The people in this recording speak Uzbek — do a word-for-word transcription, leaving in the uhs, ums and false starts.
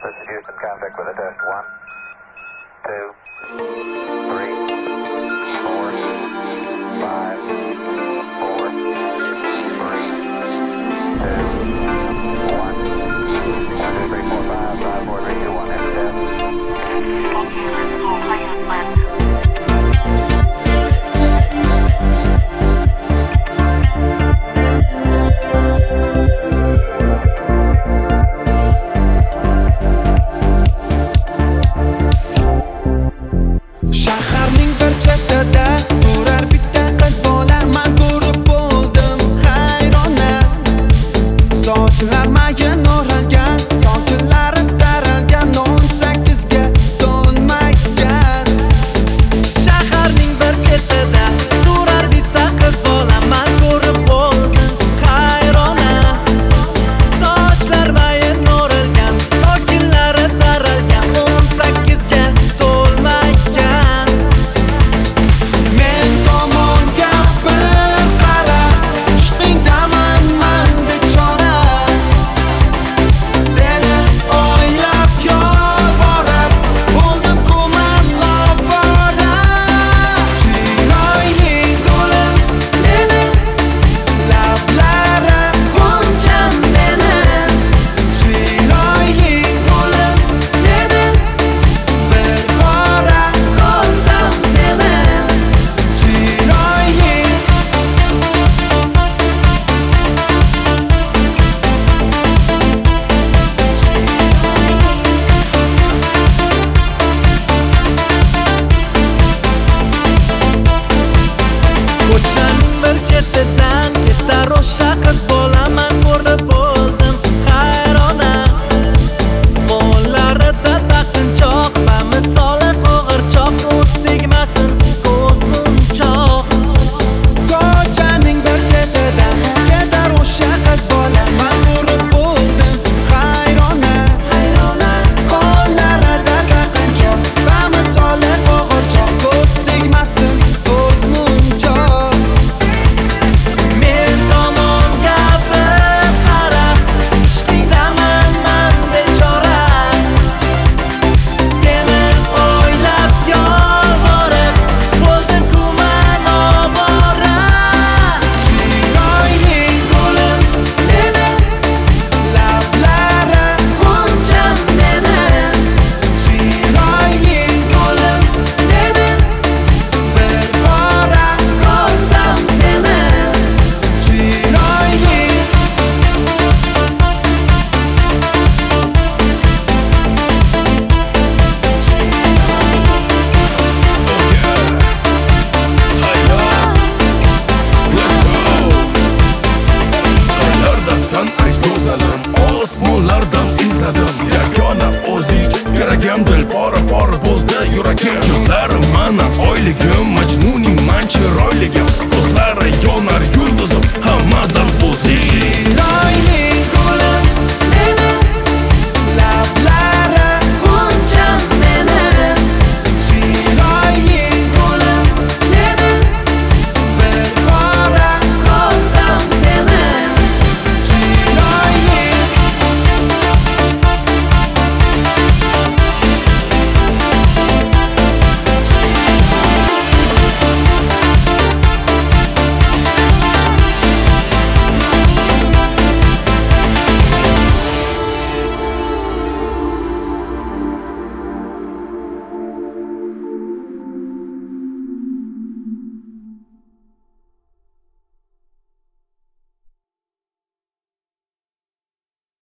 This is Houston, contact with a test. One, two, three, four, five, four, three, two, one. One, two, three, four, five, five, four, three, two, one. Enter test. Okay, let's go. Pilot left. Shaharning bir chetida turar bitta qiz bola, men ko'rib bo'ldim hayrona. Sochlar mayin o'ralgan, ko'zlari taralgan, o'n sakkizga to'lmagan. Shaharning bir chetida turar bitta qiz bola, men ko'rib bo'ldim hayrona. Sochlar mayin o'ralgan, ko'zlari taralgan, o'n sakkizga to'lmagan. Men tomon gapir qara, ishqingdaman men bechora. Seni o'ylab yolvorib, bo'ldim-ku men novvora. Chiroyli gulim meni, lablari g'uncham meni. Chiroyli gulim meni, bir bora ko'rsam seni. Chiroyli ko'chaning bir chetidan ketar o'sha qiz bola, men ko'rib bo'ldim hayrona. Qo'llarida taqinchoq, bamisoli qo'g'irchoq, ko'z tegmasin ko'z munchoq. Ko'chaning bir chetidan ketar o'sha qiz bola, men ko'rib bo'ldim hayrona. Qo'llarida taqinchoq, bamisoli qo'g'irchoq, ko'z tegmasin ko'z munchoq. Men tomon gapir qara, ishqingdaman men bechora. Seni o'ylab yolvorib, bo'ldim-ku men ovora. Chiroyli gulim meni, lablari g'uncham meni. Chiroyli gulim meni, bir bora ko'rsam seni. Chiroyli Qaylardasan ay go'zalim, osmonlardan izladim. Yagona o'zing, yuragim dil pora-pora bo'ldi yuragim. Ko'zlarim mana oyligim, majnuning man chiroyligim. Ko'zlari yonar yulduzim, hammadan o'zing.